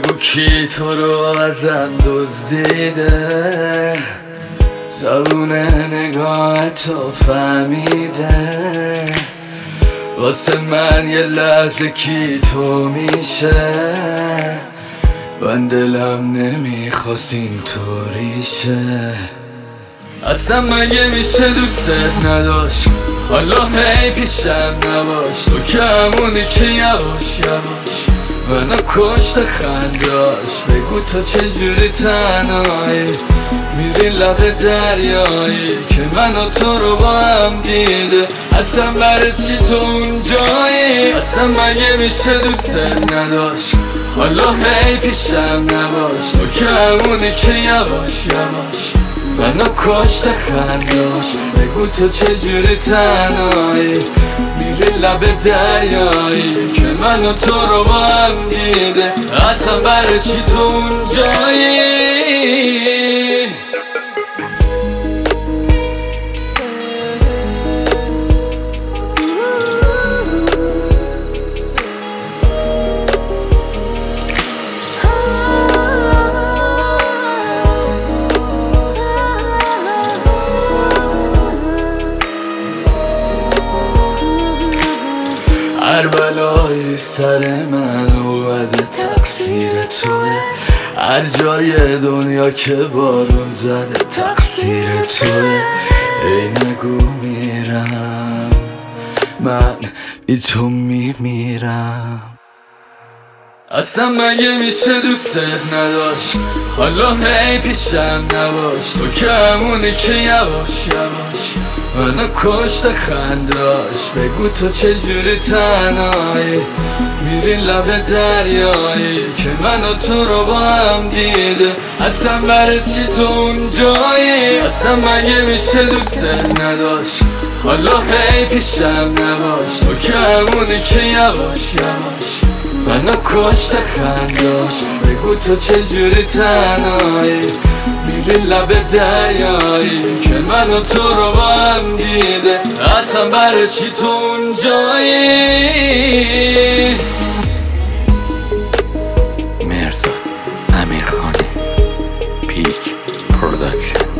بگو کی تو رو ازم دزدیده، زبون نگاه تو فهمیده، واسه من یه لحظه کی تو میشه، من دلم نمیخواست اینطوری شه. اصلا مگه میشه دوست نداشت، حالا هی پیشم نباش، تو که همونی که یواش یواش منو کشت خنداش. بگو تو چجوری تنهایی میری لب دریایی که من و تو رو با هم دیده، اصلا برای چی تو اونجایی؟ اصلا مگه میشه دوست نداشت، حالا هی پیشم نباش، تو که همونی که یواش یواش منو کشت خنداش. بگو تو چجوری تنهایی میری لب دریایی که من و تو رو با هم دیده، اصلا برای چی تو اونجایی؟ هر بلایی سر من اومده تقصیر توه، هر جای دنیا که بارون زده تقصیر توه. ای نگو میرم من بی تو میمیرم. اصلا مگه میشه دوست نداشت، حالا هی پیشم نباش، تو که همونی که یواش یواش منو کشت خنداش. بگو تو چجوری تنهایی میری لب دریایی که من و تو رو با هم دیده، اصلا برای چی تو اونجایی؟ اصلا مگه میشه دوست نداشت، حالا هی پیشم نباش، تو که همونی که یواش یواش منو کشت خنداش. بگو تو چجوری تنهایی میری لب دریایی که من و تو رو با هم دیده، اصلا برای چی تو اونجایی؟ مرزاد امیرخانی پیک پروداکشن.